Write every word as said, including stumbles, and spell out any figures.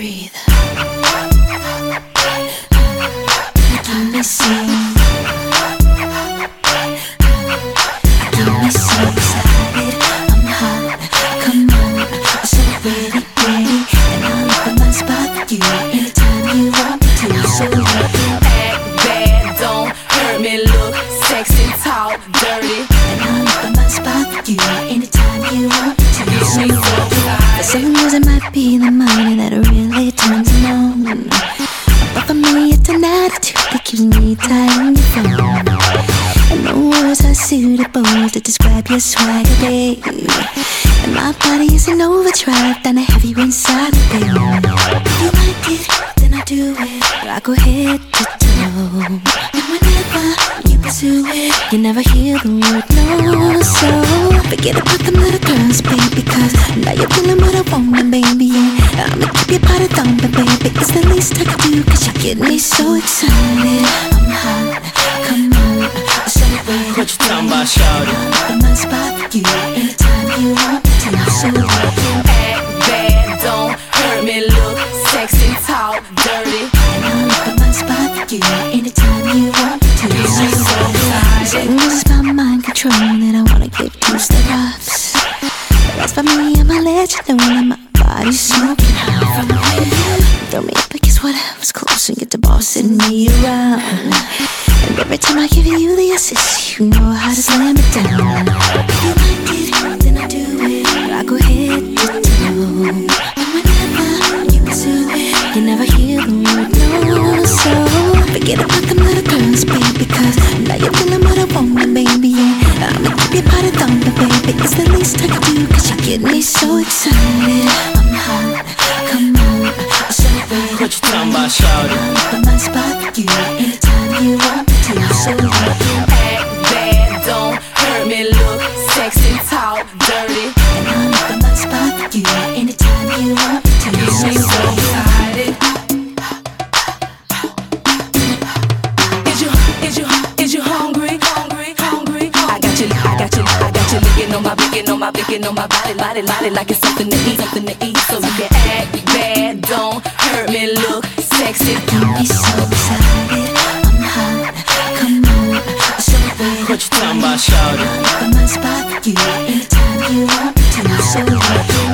breathe. Making me sing. Making me so excited. I'm hot, come on. I'm so ready, ready. And I'll open my spot for you anytime you want me to. So you can act bad, don't hurt me. Look sexy, talk dirty. And I'll open my spot for you anytime you want me to. So me so for some reason it might be the money that really turns me on. But for me it's an attitude that keeps me tight on your phone. And no words are suitable to describe your swagger, babe. And my body is an overdrive, then I have you inside me, babe. If you like it, then I do it. I go head to toe. And whenever you pursue it, you never hear the word no. So forget about them little girls, baby, cause now you're feeling what I want, baby. Yeah, I'ma keep your body thumping, baby. It's the least I can do, cause you get me so excited. I'm hot, come on, celebrate. What you talking about, shawty? I'm my spot for you anytime you want me to. So you can act bad, don't hurt me. Look sexy, talk dirty. And I'll open my spot for you anytime you want me to. Get me so As long as it's about mind control, then I wanna give you the roughs. That's for me, I'ma let you know that my body's smoking hot. Throw me up against whatever's close and get the bossing me around. And every time I give you the assist, you know how to slam it down. If you like it, then I do it. I go head to toe. And whenever you pursue it, you never hear the word no. So forget about them little girls, baby, cause now you're feeling what I want, baby. Yeah, I'ma keep your body thumping, baby. It's the least I can do, cause you get me so excited. I'm hot, come on, I'll celebrate. What you talking about, shawty? I'll open my spot for you anytime you want me to. So you can act bad, don't hurt me. Look sexy, talk dirty. And I'll open my spot for you anytime you want me to. Get me so excited. Is you, is you, is you hungry? Hungry, hungry? I got you, I got you, I got you licking on my, licking on my, licking on my body, body, body, like it's something to eat, something to eat. So you can act bad, don't hurt me. Look sexy, Get me so excited. I'm hot, come on, I'll celebrate. what you talking about, shawty? I'll open my spot for you anytime you want me to. So you can